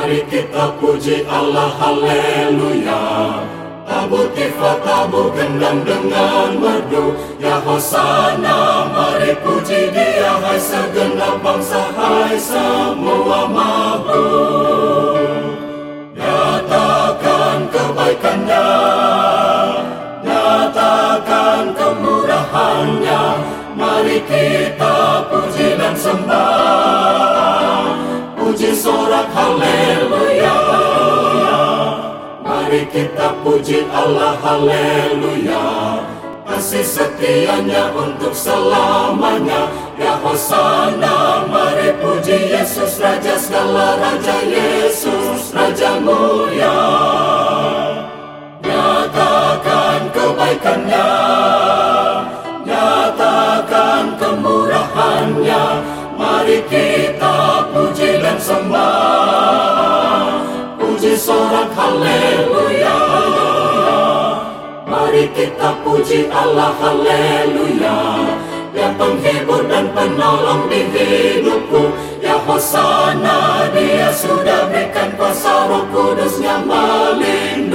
Mari kita puji Allah, haleluya. Tabu tifat, tabu gendang dengan merdu, ya hosana. Mari puji Dia, hai segenap bangsa, hai semua makhluk. Nyatakan kebaikannya, nyatakan kemurahannya. Mari kita puji dan sembah, puji sorak haleluya. Mari kita puji Allah, haleluya. Kasih setianya untuk selamanya, ya hosana. Mari puji Yesus, Raja segala raja, Yesus Raja mulia. Nyatakan kebaikannya, nyatakan kemurahannya. Mari kita puji dan sembah, puji sorak haleluya. Mari kita puji Allah, haleluya. Dia penghibur dan penolong di hidupku, ya hosana. Dia sudah berikan kuasa Roh Kudus-Nya melimpah.